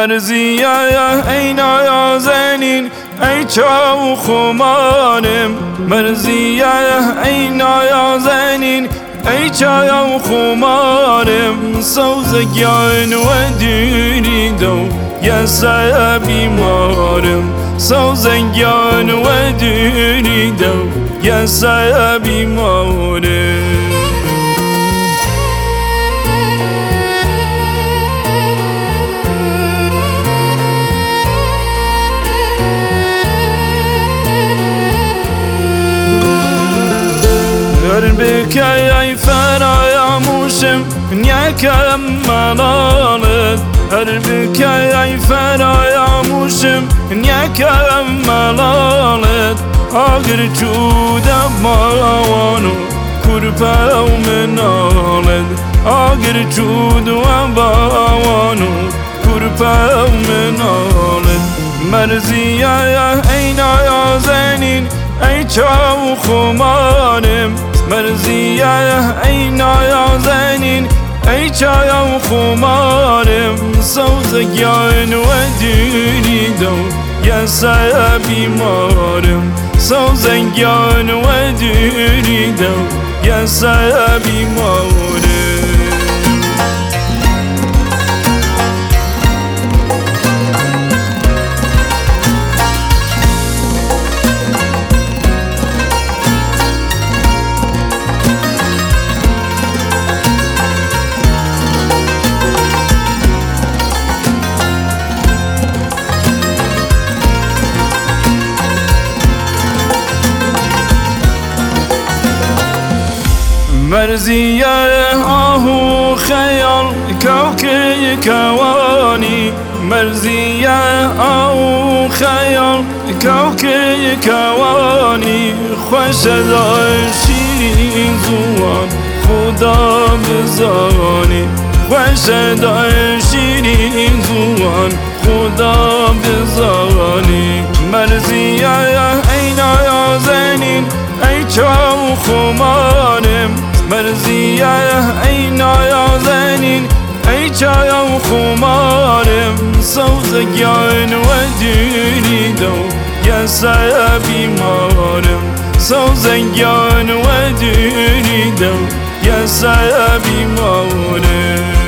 مرزیه ای نازنین ای چاو خمارم مرزیه ای نازنین ای چاو خمارم سوزگان و دونی دو یسا بیمارم سوزگان و دونی دو یسا بیمارم بكي فراموشم نيكم ملالت بكي فراموشم نيكم ملالت آگر چودا باوانو کرپا و منالت آگر چودا باوانو کرپا و منالت مرزیه ای نازنین ای چاو خمارم مرزیه ای نازنین ای چاو خمارم سوزگان و دونی دو یسا بیمارم سوزگان و دونی دو یسا بیمارم مرزیه آهو خیال کوکی کوانی مرزیه آهو خیال کوکی کوانی خوش داشتین زوان خدا بزانی خوش داشتین زوان خدا بزانی مرزیه ای نازنین ای چاو خمارم مرزیه ای نازنین ای چاو خمارم سوزگان و دونی دو یسا بیمارم سوزگان و دونی دو یسا بیمارم